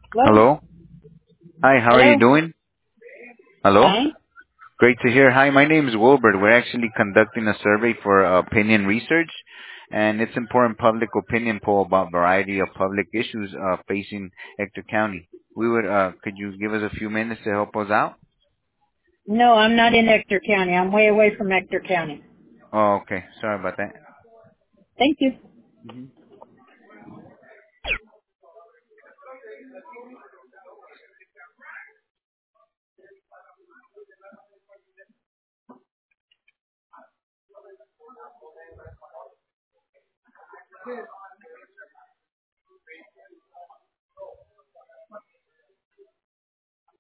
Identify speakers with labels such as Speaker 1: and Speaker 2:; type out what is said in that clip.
Speaker 1: Hello?
Speaker 2: Hello. Hi, how are you
Speaker 1: Hello?
Speaker 2: doing? Hello.
Speaker 1: Fine?
Speaker 2: Great to hear. Hi, my name is Wilbert. We're actually conducting a survey for opinion research, and it's important public opinion poll about variety of public issues facing Hector County. Could you give us a few minutes to help us out?
Speaker 1: No, I'm not in Ector County. I'm way away from Ector County.
Speaker 2: Oh, okay. Sorry about that.
Speaker 1: Thank you.
Speaker 2: hmm